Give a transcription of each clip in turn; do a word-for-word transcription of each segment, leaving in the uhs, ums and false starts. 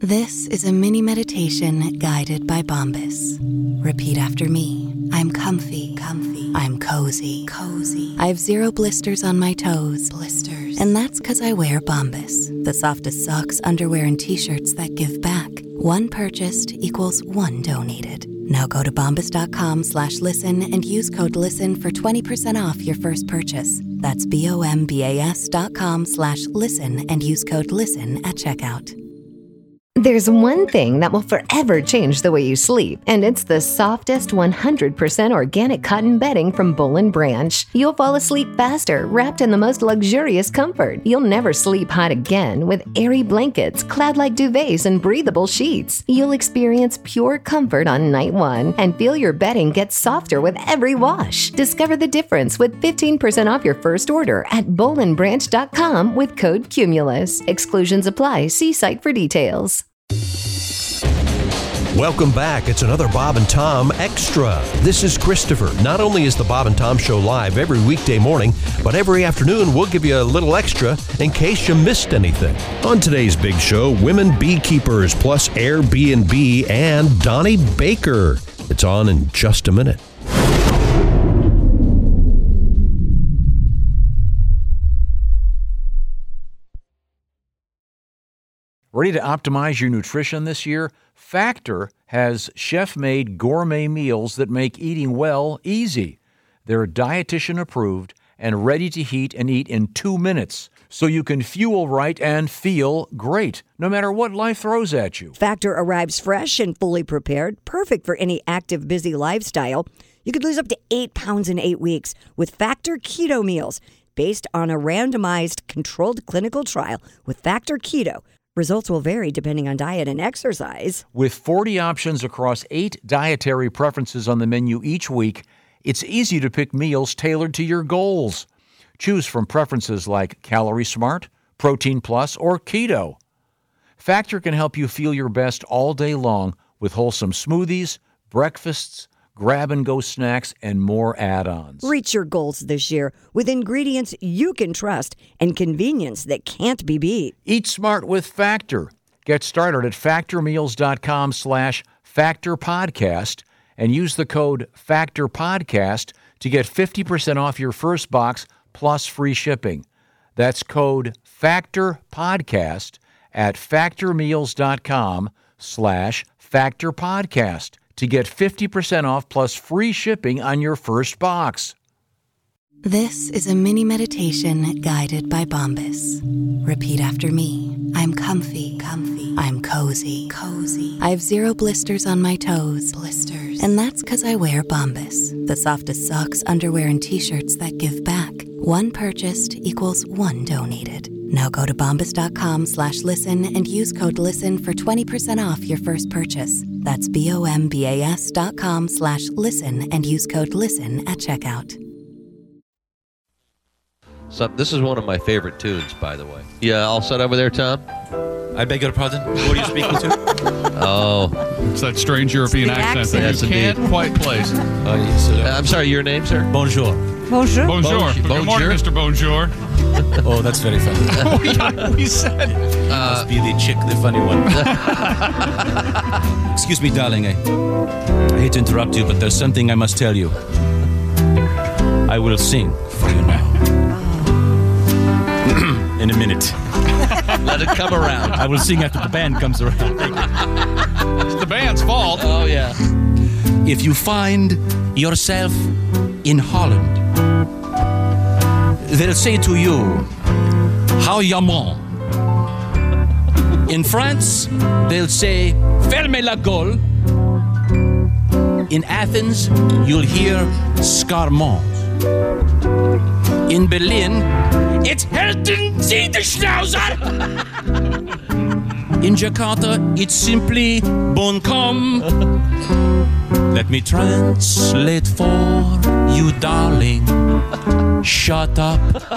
This is a mini meditation guided by Bombas. Repeat after me. I'm comfy, comfy. I'm cozy, cozy. I have zero blisters on my toes, blisters. And that's because I wear Bombas, the softest socks, underwear, and t-shirts that give back. One purchased equals one donated. Now go to bombas.com slash listen and use code LISTEN for twenty percent off your first purchase. That's B-O-M-B-A-S dot com slash listen and use code LISTEN at checkout. There's one thing that will forever change the way you sleep, and it's the softest one hundred percent organic cotton bedding from Boll and Branch. You'll fall asleep faster, wrapped in the most luxurious comfort. You'll never sleep hot again with airy blankets, cloud-like duvets, and breathable sheets. You'll experience pure comfort on night one and feel your bedding get softer with every wash. Discover the difference with fifteen percent off your first order at boll and branch dot com with code Cumulus. Exclusions apply. See site for details. Welcome back. It's another Bob and Tom Extra. This is Christopher. Not only is the Bob and Tom Show live every weekday morning, but every afternoon we'll give you a little extra in case you missed anything. On today's big show, women beekeepers plus Airbnb and Donnie Baker. It's on in just a minute. Ready to optimize your nutrition this year? Factor has chef-made gourmet meals that make eating well easy. They're dietitian approved and ready to heat and eat in two minutes, so you can fuel right and feel great, no matter what life throws at you. Factor arrives fresh and fully prepared, perfect for any active, busy lifestyle. You could lose up to eight pounds in eight weeks with Factor Keto Meals, based on a randomized, controlled clinical trial with Factor Keto. Results will vary depending on diet and exercise. With forty options across eight dietary preferences on the menu each week, it's easy to pick meals tailored to your goals. Choose from preferences like Calorie Smart, Protein Plus, or Keto. Factor can help you feel your best all day long with wholesome smoothies, breakfasts, grab-and-go snacks, and more add-ons. Reach your goals this year with ingredients you can trust and convenience that can't be beat. Eat smart with Factor. Get started at factormeals.com slash factorpodcast and use the code FACTORPODCAST to get fifty percent off your first box plus free shipping. That's code FACTORPODCAST at factormeals.com slash factorpodcast. to get fifty percent off plus free shipping on your first box. This is a mini meditation guided by Bombas. Repeat after me. I'm comfy, comfy. I'm cozy, cozy. I have zero blisters on my toes, blisters. And that's because I wear Bombas, the softest socks, underwear, and t-shirts that give back. One purchased equals one donated. Now go to bombas.com slash listen and use code LISTEN for twenty percent off your first purchase. That's B-O-M-B-A-S dot com slash listen and use code LISTEN at checkout. So this is one of my favorite tunes, by the way. Yeah, all set over there, Tom? I beg your pardon? Who are you speaking to? Oh. It's that strange European accent, accent. that you Yes, can't quite place. Oh, yes, uh, I'm sorry, your name, sir? Bonjour. Bonjour. Bonjour. Bonjour. Good morning, Mister Bonjour. Oh, that's very funny. Oh, yeah, we said. Uh, Must be the chick, the funny one. Excuse me, darling. I, I hate to interrupt you, but there's something I must tell you. I will sing for you now. In a minute. Let it come around. I will sing after the band comes around. Thank you. It's the band's fault. Oh, yeah. If you find yourself in Holland, they'll say to you, how yaman. In France, they'll say, fermez la gueule. In Athens, you'll hear scarmons. In Berlin, it's halten Sie die Schnauzer. In Jakarta, it's simply bon com. Let me translate for you, darling. Shut up.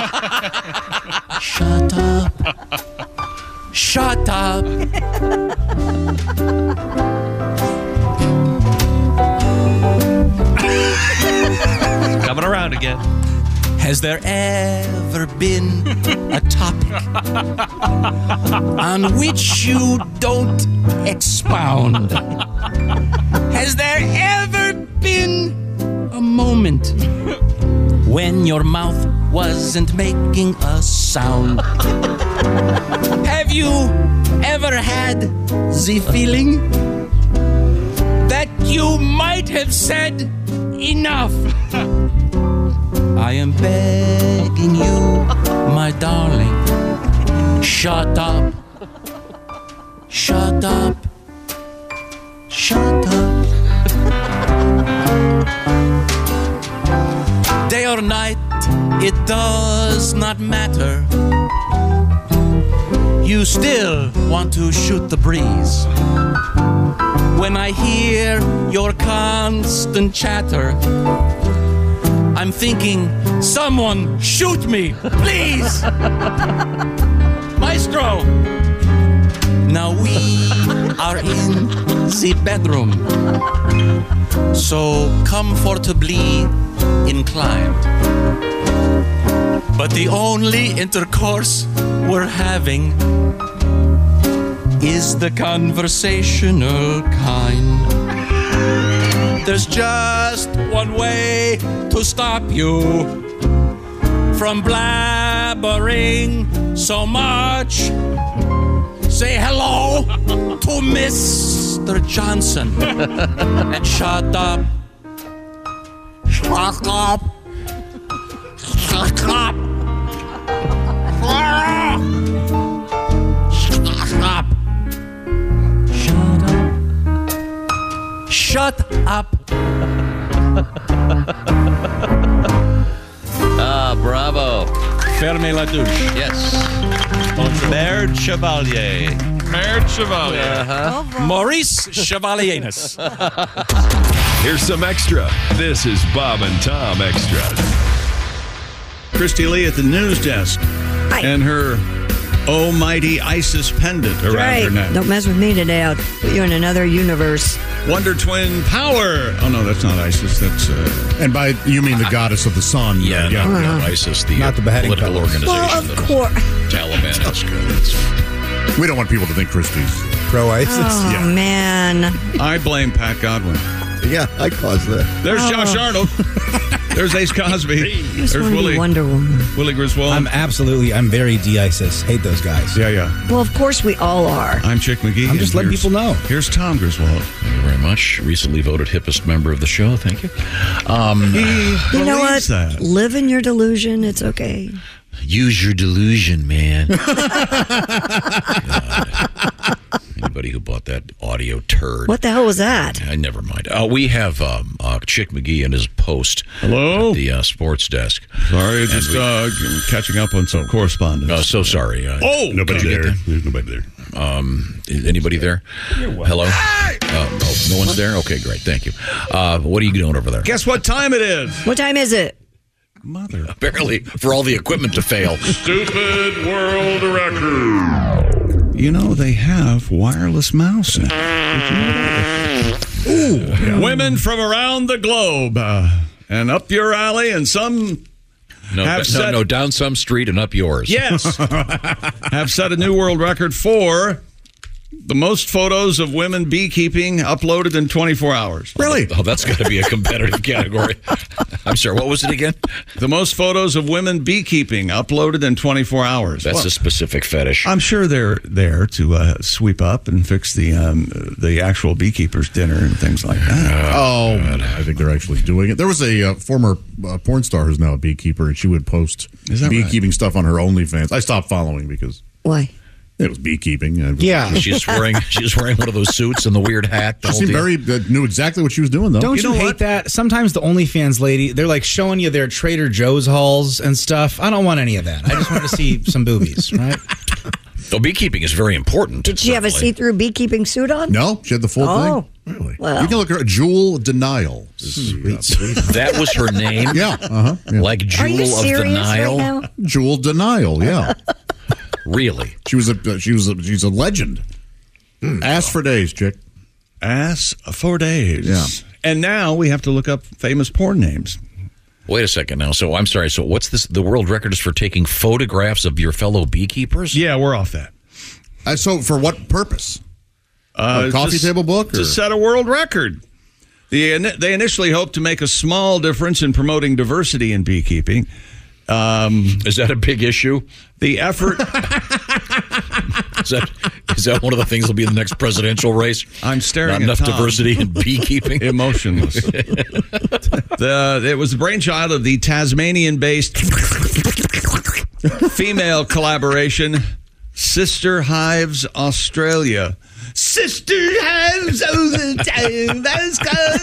Shut up. Shut up. Coming around again. Has there ever been a topic on which you don't expound? Has there ever been a moment when your mouth wasn't making a sound? Have you ever had the feeling that you might have said enough? I am begging you, my darling, shut up, shut up, shut up. Day or night, it does not matter. You still want to shoot the breeze. When I hear your constant chatter, I'm thinking, someone shoot me, please! Maestro! Now we are in the bedroom, so comfortably inclined. But the only intercourse we're having is the conversational kind. There's just one way to stop you from blabbering so much. Say hello to Mister Johnson and shut up. Shut up. Shut up. Shut up. Shut up. Ah, bravo. Fermez la douche. Yes. Baird Chevalier. Baird Chevalier. Uh-huh. Maurice Chevalieris. Here's some extra. This is Bob and Tom Extra. Christy Lee at the news desk. Hi. And her almighty ISIS pendant around right. her neck. Don't mess with me today. I'll put you in another universe. Wonder Twin Power. Oh, no, that's not ISIS. That's uh, And by you mean the goddess of the sun. Yeah, yeah. not, Uh-huh. not ISIS, the Not the beheading political fellows. organization. Well, of course. Taliban-esque. It's- We don't want people to think Christie's pro-ISIS. Oh, yeah. man. I blame Pat Godwin. Yeah, I caused that. There's Oh. Josh Arnold. There's Ace Cosby. I just There's want to be Willie. Wonder Woman. Willie Griswold. I'm absolutely, I'm very de-ISIS. Hate those guys. yeah, yeah. Well, of course we all are. I'm Chick McGee. I'm just and letting here's- people know. Here's Tom Griswold. Thank you very much. Recently voted hippest member of the show. Thank you. Um, He You know what? believes that. Live in your delusion. It's okay. use your delusion, man. God. Anybody who bought that audio turd. What the hell was that? I never mind. Uh, we have um, uh, Chick McGee and his post. Hello? At the uh, sports desk. Sorry, just we- uh, catching up on some correspondence. Oh, so sorry. Uh, Oh, Nobody did you get there. that? There's nobody there. Um, is anybody there? Hello? Uh, oh, no one's there? Okay, great. Thank you. Uh, what are you doing over there? Guess what time it is? What time is it? Mother. Barely for all the equipment to fail. Stupid world record. You know, they have wireless mouse now. Did you know that? Ooh. Yeah. Women from around the globe. Uh, and up your alley, and some No, have no, set, no, down some street and up yours. Yes. have set a new world record for the most photos of women beekeeping uploaded in twenty-four hours. Really? Oh, that's got to be a competitive category. I'm sorry, what was it again? The most photos of women beekeeping uploaded in twenty-four hours. That's Well, a specific fetish. I'm sure they're there to uh, sweep up and fix the um, the actual beekeeper's dinner and things like that. Oh, I think they're actually doing it. There was a uh, former uh, porn star who's now a beekeeper, and she would post Is that beekeeping stuff on her OnlyFans. I stopped following because Why? it was beekeeping. It was- Yeah. She's wearing she's wearing one of those suits and the weird hat. The She whole seemed deal. very uh, knew exactly what she was doing, though. Don't you, know hate what? that? Sometimes the OnlyFans lady, they're like showing you their Trader Joe's hauls and stuff. I don't want any of that. I just want to see some boobies, right? So beekeeping is very important. Did she have a certainly. see-through beekeeping suit on? No, she had the full Oh. thing. Really? Well. You can look at her. Jewel Denial. That was her name? Yeah. Uh-huh. Yeah. Like Are Jewel you of the serious Nile? right now? Jewel Denial. Yeah. Really? She was a she was a, she's a legend. Ass for days, chick. Ass for days. Yeah. And now we have to look up famous porn names. Wait a second now. So I'm sorry. So what's this? The world record is for taking photographs of your fellow beekeepers? Yeah, we're off that. Uh, so for what purpose? Uh, a coffee to, table book? To or? set a world record. The, they initially hoped to make a small difference in promoting diversity in beekeeping. Um, is that a big issue? The effort... is, that, is that one of the things that'll be in the next presidential race? I'm staring Not at enough Tom. diversity in beekeeping? Emotionless. the, it was the brainchild of the Tasmanian-based female collaboration, Sister Hives Australia. Sister Hives all the time has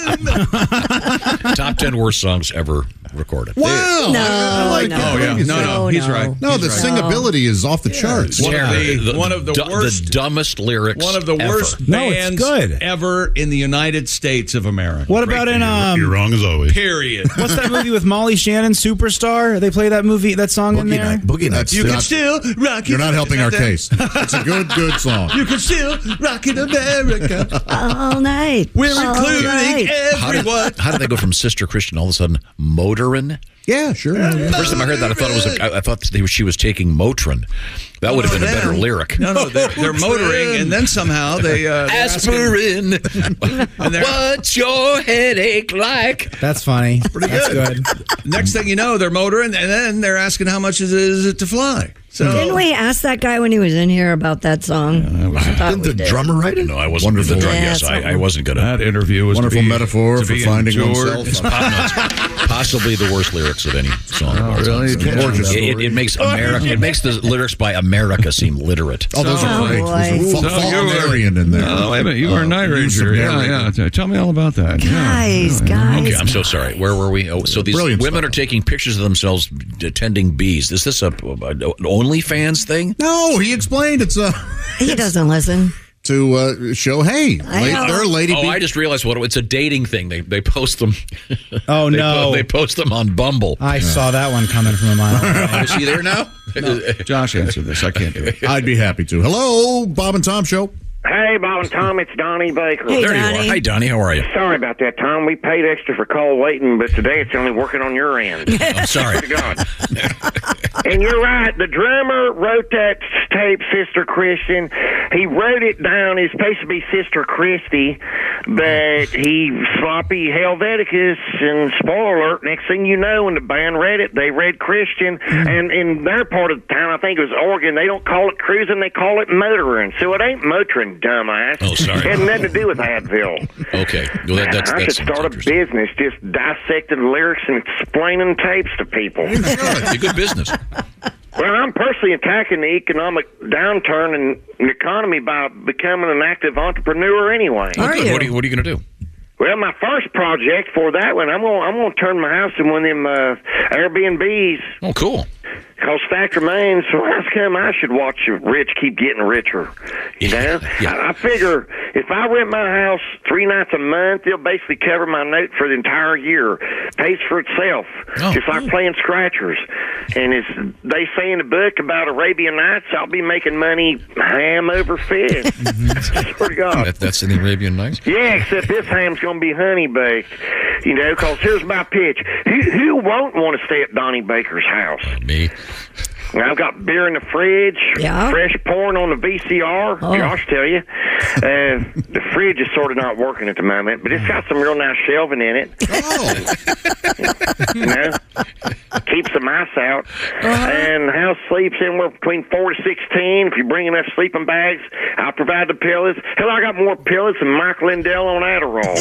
come. Top ten worst songs ever recorded. Wow. No, I like no. that. Oh, yeah. No, no, he's no. right. No, He's the right. singability is off the charts. One of the, The- one of the du- worst... the dumbest lyrics One of the ever. worst No, it's bands good. ever in the United States of America. What about in um? You're wrong as always. Period. What's that movie with Molly Shannon, Superstar? They play that movie, that song in Boogie there. Night. Boogie Night. You can still rock it. You're not helping our case. It's a good, good song. You can still rock it, America. All night. We're All including night. How did, everyone. how did they go from Sister Christian all of a sudden motorin'? Yeah, sure. The first time I heard that, I thought it was. A, I, I thought they were, she was taking Motrin. That would have been a better lyric. No, no, they're, they're motoring, and then somehow they uh, they're asking- Aspirin. and they're- What's your headache like? That's funny. Pretty That's good. good. Next thing you know, they're motoring, and then they're asking how much is it, is it to fly. So Didn't we ask that guy when he was in here about that song? I thought Didn't we the did. drummer write it? No, I wasn't. Wonderful. The drug, Yeah, yes, I, I wasn't going to. that interview was Wonderful to be, metaphor to for be finding endured. oneself. Possibly the worst lyrics of any song. Oh, of all really? time. Gorgeous It, it, story. it makes America. It makes the lyrics by America seem literate. Oh, those Oh, are great. boy. There's a So fa- you were- Faulknerian in there. Oh, wait a minute. You were a night Uh, use some ranger. Yeah, narrating. yeah. Tell me all about that. Yeah. Guys, guys. Okay, I'm so sorry. Where were we? Oh, so these Brilliant women stuff. are taking pictures of themselves attending bees. Is this a, a an OnlyFans thing? No, he explained it's uh, He doesn't listen. to uh, show, hey, I late, know. there are lady Oh, bee- I just realized what it's a dating thing. They they post them. Oh they, no! po- they post them on Bumble. I saw that one coming from a mile away. Oh, is he there now? Josh answered this. I can't do it. I'd be happy to. Hello, Bob and Tom Show. Hey, Bob and Tom, it's Donnie Baker. Hey, There you Donnie. are. Hi, Donnie. How are you? Sorry about that, Tom. We paid extra for call waiting, but today it's only working on your end. I'm sorry. To God. And you're right. The drummer wrote that tape, Sister Christian. He wrote it down. It's supposed to be Sister Christy, but he sloppy Helveticus, and spoiler alert, next thing you know, when the band read it, they read Christian. And in their part of the town, I think it was Oregon, they don't call it cruising, they call it motoring. So it ain't motoring, dumbass. Oh, sorry. It had nothing to do with Advil. Okay. Well, that, that's, I that's should start a business just dissecting lyrics and explaining tapes to people. It's a good business. Well, I'm personally attacking the economic downturn in the economy by becoming an active entrepreneur anyway. Are Good. you? What are you What are you going to do? Well, my first project for that one, I'm gonna I'm gonna turn my house into one of them uh, Airbnbs. Oh, cool. Because fact remains, when I come, I should watch the rich keep getting richer. You know, Yeah. I, I figure if I rent my house three nights a month, it'll basically cover my note for the entire year. Pays for itself, Oh. just like playing scratchers. And as they say in the book about Arabian Nights, I'll be making money ham over fish. I swear to God. That, that's in the Arabian Nights. Yeah, except this ham's going to be honey baked. You know, because here's my pitch. Who, who won't want to stay at Donnie Baker's house? Me. I've got beer in the fridge, Yeah. fresh porn on the V C R. Oh. Josh tell you, uh, the fridge is sort of not working at the moment, but it's got some real nice shelving in it. Oh, You know, keeps the mice out. And the house sleeps anywhere between four to sixteen. If you bring enough sleeping bags, I'll provide the pillows. Hell, I got more pillows than Mike Lindell on Adderall.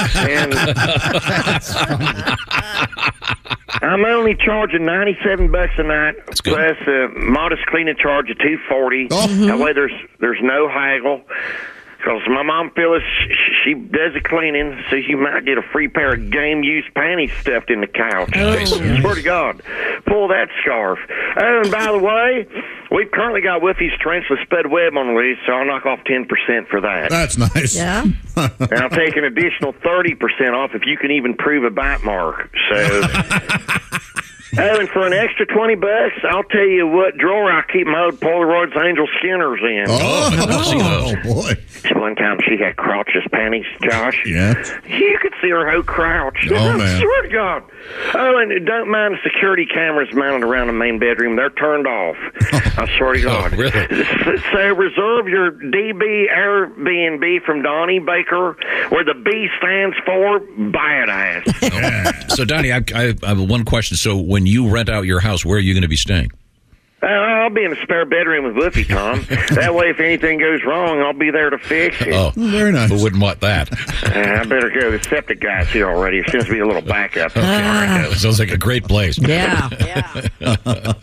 And I'm only charging ninety-seven bucks a night, plus a modest cleaning charge of two forty. That way, there's there's no haggle. Because my mom Phyllis, she does the cleaning, so you might get a free pair of game-used panties stuffed in the couch. Oh. Swear to God, pull that scarf. Oh, and by the way, we've currently got Woofy's Tarantula Spud Web on the lease, so I'll knock off ten percent for that. that's nice. Yeah. And I'll take an additional thirty percent off if you can even prove a bite mark. So, oh, and for an extra twenty bucks, I'll tell you what drawer I keep my old Polaroids Angel Skinners in. Oh, See those. boy. One time she had crotchless panties, Josh. Yeah. You could see her whole crouch. Oh, man. I swear to God. Oh, and don't mind the security cameras mounted around the main bedroom. They're turned off. I swear to God. Oh, really? So reserve your D B Airbnb from Donnie Baker, where the B stands for buy it ass. So, Donnie, I, I, I have one question. So, when you rent out your house, where are you going to be staying? Uh, I'll be in the spare bedroom with Wolfie, Tom. That way, if anything goes wrong, I'll be there to fix it. Oh, very nice. Who wouldn't want that? Uh, I better go. The septic guy's here already. It seems to be a little backup. Uh, sounds like a great place. Yeah. yeah.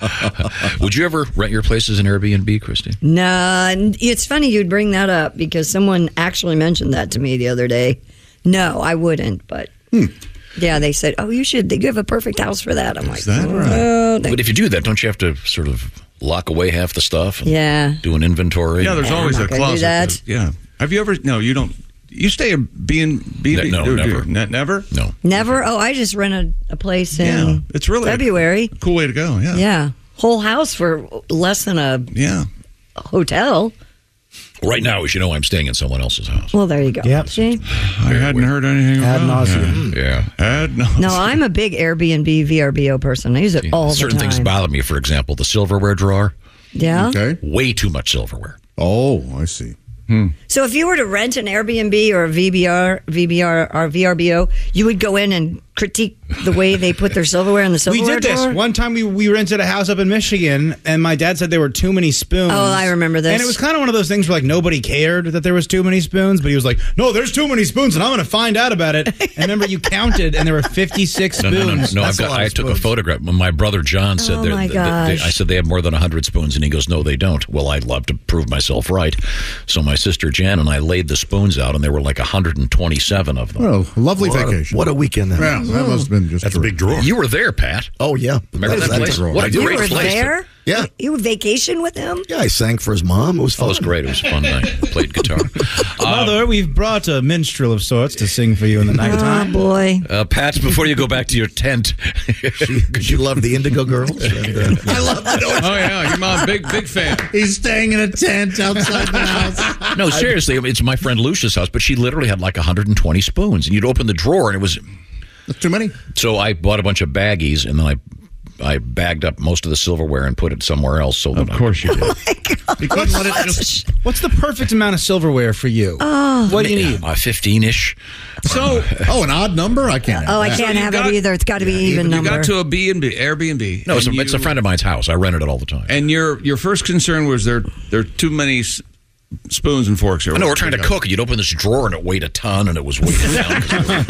Would you ever rent your place as an Airbnb, Christy? No, it's funny you'd bring that up because someone actually mentioned that to me the other day. No, I wouldn't, but hmm. yeah, they said, "Oh, you should. You have a perfect house for that." I'm like, Is that oh, right? no, But if you do that, don't you have to sort of lock away half the stuff? And yeah. do an inventory? Yeah, there's Yeah, always I'm a not gonna do closet. that. that- yeah. Have you ever? No, you don't. You stay a B and B? No, no, do- never. do- ne- Never. No. Never. Oh, I just rented a place in Yeah, it's really February. a cool way to go. Yeah. Yeah, whole house for less than a Yeah. hotel. Right now, as you know, I'm staying in someone else's house. Well, there you go. Yep. See? I hadn't heard anything Ad about nauseum. that. Yeah. Ad nauseum. No, I'm a big Airbnb V R B O person. I use it all Certain the time. things bother me. For example, the silverware drawer. Yeah. Okay. Way too much silverware. Oh, I see. So if you were to rent an Airbnb or a V B R, V B R, or V R B O, you would go in and critique the way they put their silverware in the We silverware did this drawer? one time. We we rented a house up in Michigan, and my dad said there were too many spoons. Oh, I remember this. And it was kind of one of those things where like nobody cared that there was too many spoons, but he was like, "No, there's too many spoons, and I'm going to find out about it." And remember, you counted, and there were fifty-six No, spoons. no, no, no. no I've That's a got, lot I of took a spoons. photograph. My brother John said, Oh, they're- my they- they- I gosh. said they have more than one hundred spoons, and he goes, no, they don't. Well, I'd love to prove myself right. So my sister Jan and I laid the spoons out, and there were like one hundred twenty-seven of them. Well, lovely What a- vacation. what a weekend that Yeah, was. that must have been just That's a big drawer. You were there, Pat. Oh, yeah. Remember that That's place? a drawer. What a You great were place. there? Yeah. You would vacation with him? Yeah, I sang for his mom. It was Oh, fun. it was great. It was a fun night. Played guitar. Mother, we've brought a minstrel of sorts to sing for you in the Oh, nighttime. boy. Uh, Pat, before you go back to your tent. Because you love the Indigo Girls. And, uh, I love that. Oh yeah, your mom, big big fan. He's staying in a tent outside the house. No, seriously, it's my friend Lucia's house, but she literally had like one hundred twenty spoons. And you'd open the drawer, and it was... That's too many. So I bought a bunch of baggies, and then I I bagged up most of the silverware and put it somewhere else. So Of that course you did. You couldn't let it just. What's the perfect amount of silverware for you? Oh. What do you need? Uh, fifteen-ish. So, Oh, an odd number? I can't. Oh, I have that. can't you have got- it either. It's got to be even you number. got to a B and B, Airbnb. No, it's a, and it's a you- friend of mine's house. I rented it all the time. And your your first concern was there there are too many s- spoons and forks here. I know we're trying to cook. You'd open this drawer and it weighed a ton, and it was weighted down.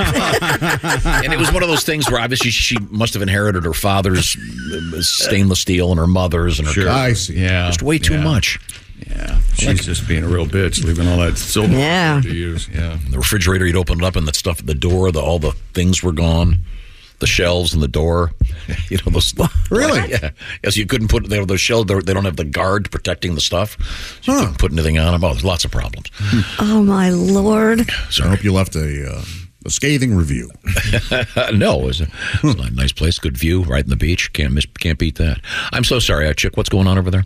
And it was one of those things where obviously she must have inherited her father's uh, stainless steel and her mother's and her Sure. I see. Yeah. just way too yeah. much. Yeah. She's just being a real bitch, leaving all that silver Yeah. to use. Yeah. The refrigerator, you'd open it up, and that stuff at the door, the, all the things were gone. The shelves and the door, you know those. Really? Yeah. Yes, you couldn't put they those shelves. They don't have the guard protecting the stuff. So you couldn't put anything on them. Oh, there's lots of problems. Oh, my Lord. So I hope you left a, uh, a scathing review. No, it was, a, it was a nice place, good view, right in the beach. Can't miss, can't beat that. I'm so sorry, uh, Chick. What's going on over there?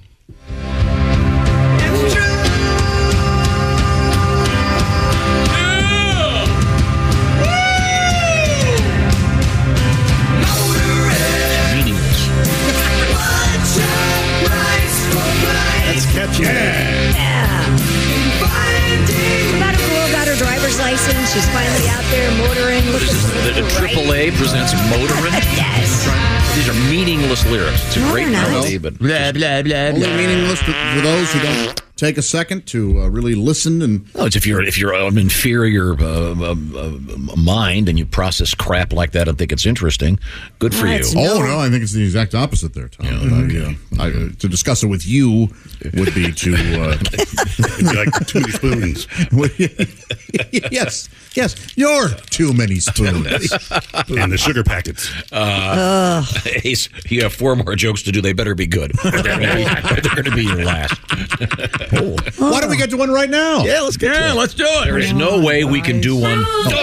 Meaningless. That's catchy. Yeah. About a girl got her driver's license. She's finally out there motoring. Looking The, the Triple A presents Motorin'. Yes. These are meaningless lyrics. It's a No, great they're not. melody, but blah blah blah. Only blah. meaningless to, for those who don't take a second to uh, really listen and. No, it's if you're if you're an inferior uh, uh, uh, mind and you process crap like that and think it's interesting, good for That's you. Oh no, I think it's the exact opposite there, Tom. I, uh, I, uh, to discuss it with you would be to uh, like too many spoons. yes, yes, you're too many spoons. And the sugar packets. Uh, Ace, you have four more jokes to do. They better be good. Or they're going to be your last. Why don't we get to one right now? Yeah, let's get Yeah, to it. let's do it. There is no way we can do one.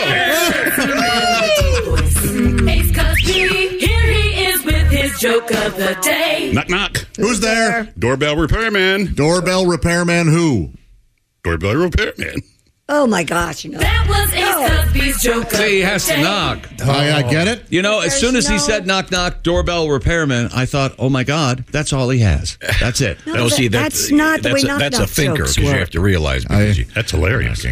Ace Cosby, here he is with his joke of the day. Knock, knock. Who's there? Doorbell repairman. Doorbell repairman who? Doorbell repairman. Oh, my gosh. You know. That was Ace Cosby's joke. See, he has to knock. I, I get it. You know, as soon as he said knock, knock, doorbell repairman, I thought, oh, my God, that's all he has. That's it. No, No, see, that- that's not the that's way a, knock, That's knock a thinker, jokes because you work. have to realize. Because you, that's hilarious.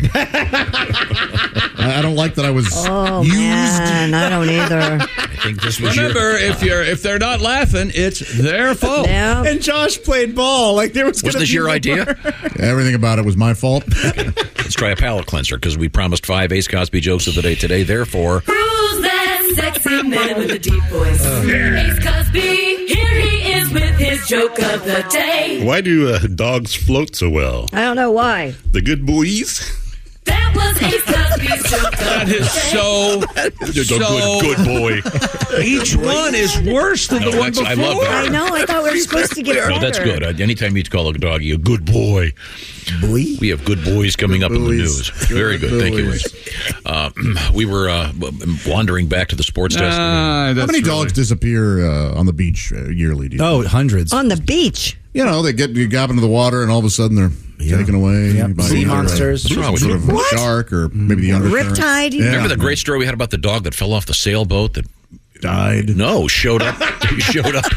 I, I don't like that I was Oh, used. man. I don't either. I think this was your... Remember, if you're if they're not laughing, it's their fault. Yeah. And Josh played ball. Like there was. Wasn't this your idea? Everything about it was my fault. Let's try a palate cleanser, because we promised five Ace Cosby jokes of the day today. Therefore... Who's that sexy man with a deep voice? Ace Cosby, here he is with his joke of the day. Why do uh, dogs float so well? I don't know why. The good boys. That was Ace Cosby's joke of That the is day. so, You're so... a good, good boy. Each one is worse than No, the one that's- before. I love that. I know. I thought we were supposed to get better. No, that's good. Uh, anytime you call a doggy a good boy, Boy? we have good boys coming up in the boys. news. Very good. Thank you, boys. Ace. Uh, we were uh, wandering back to the sports desk. Ah, How that's many really- dogs disappear uh, on the beach uh, yearly? Do you Oh, hundreds. On the beach. You know, they get you gap into the water, and all of a sudden they're taken away Yep. by Sea either monsters. a- What's wrong with sort you? of a What? shark or maybe the undercurrent. Riptide? Yeah. Remember the great story we had about the dog that fell off the sailboat that died? No, showed up. He showed up.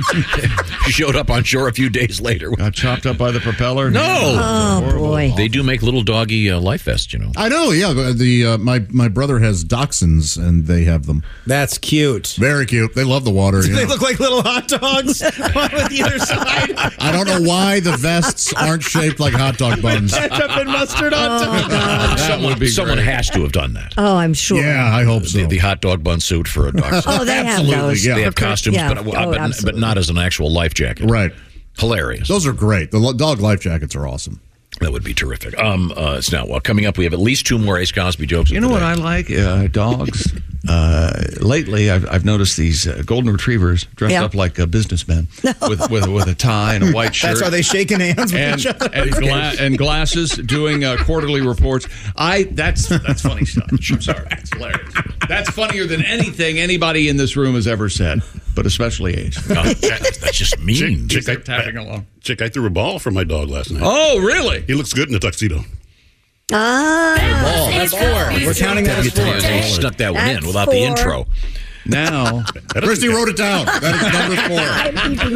He showed up on shore a few days later. Got chopped up by the propeller? No. Oh, boy. They do make little doggy uh, life vests, you know. I know, yeah. but The uh, my my brother has dachshunds, and they have them. That's cute. Very cute. They love the water. You They know. look like little hot dogs one with either side. I don't know why the vests aren't shaped like hot dog buns. Ketchup and mustard on top. That someone would be someone great. has to have done that. Oh, I'm sure. Yeah, I hope so. The, the hot dog bun suit for a dog. Oh, they have Absolutely, those. yeah. They have costumes, Yeah. but, uh, Oh, but, but absolutely. not as an actual life jacket. Right. Hilarious. Those are great. The lo- dog life jackets are awesome. That would be terrific. Um, uh, it's now well, coming up. We have at least two more Ace Cosby jokes. You know what I like? Uh, dogs. Uh, lately, I've, I've noticed these uh, golden retrievers dressed Yeah. up like uh, businessmen with, with with a tie and a white shirt. That's how they shaking hands with and, each other. and, gla- and glasses, doing uh, quarterly reports. I that's that's funny stuff. I'm sorry, that's hilarious. That's funnier than anything anybody in this room has ever said, but especially Ace. Oh, that, that's just mean. Chick, Chick, I, tapping along. Chick, I threw a ball for my dog last night. Oh, really? He looks good in a tuxedo. Ah. Ball. That's four. We're counting that as four. They snuck that one in That's without the four. intro. Now, Christy wrote it down. That is number four. I'm keeping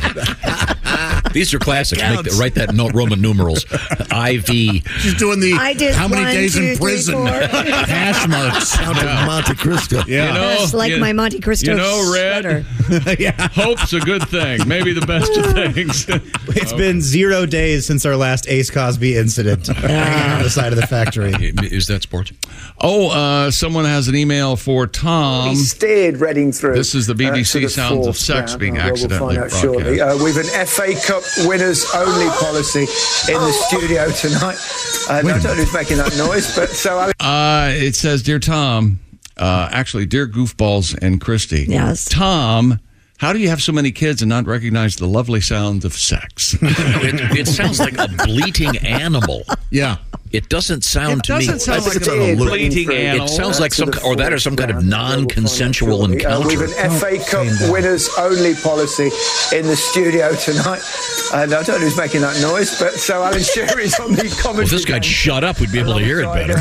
track. These are classics. Make the, write that note Roman numerals. I V. She's doing the I did how many one, days two, in three, prison four. hash marks. Count of Monte Cristo. Yeah. you know, That's like you, my Monte Cristo you know, Red. sweater. Yeah. Hope's a good thing. Maybe the best of things. It's been zero days since our last Ace Cosby incident on the side of the factory. Is that sports? Oh, uh, someone has an email for Tom. He steered Reading through. This is the B B C uh, to the Sounds of fourth Sex round. being Well, accidentally We'll find out shortly. broadcast. Uh, we've an F A Cup winners only policy in the studio tonight. Uh, I don't know who's making that noise, but so Alex. Uh, it says, Dear Tom, uh, actually, Dear Goofballs and Christy. Yes. Tom, how do you have so many kids and not recognize the lovely sound of sex? it, it sounds like a bleating animal. Yeah. It doesn't sound It to me. doesn't sound like It's a a bleating through. animal. It sounds like to some, the or that is some kind of fourth round. non-consensual Uh, we've encounter. an F A Cup winners only policy in the studio tonight. And I don't know who's making that noise, but so Alan Shearer is on the commentary. Well, if this guy'd shut up, we'd be able to hear it better.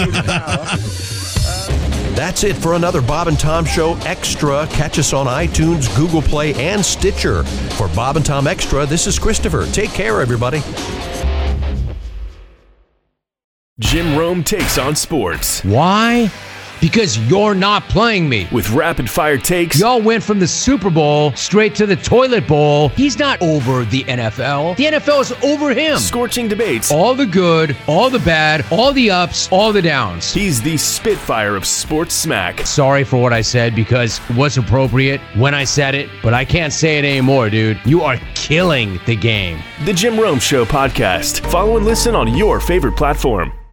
That's it for another Bob and Tom Show Extra. Catch us on iTunes, Google Play, and Stitcher. For Bob and Tom Extra, this is Christopher. Take care, everybody. Jim Rome takes on sports. Why? Because you're not playing me. With rapid fire takes. Y'all went from the Super Bowl straight to the toilet bowl. He's not over the N F L. The N F L is over him. Scorching debates. All the good, all the bad, all the ups, all the downs. He's the Spitfire of sports smack. Sorry for what I said because it was appropriate when I said it, but I can't say it anymore, dude. You are killing the game. The Jim Rome Show podcast. Follow and listen on your favorite platform.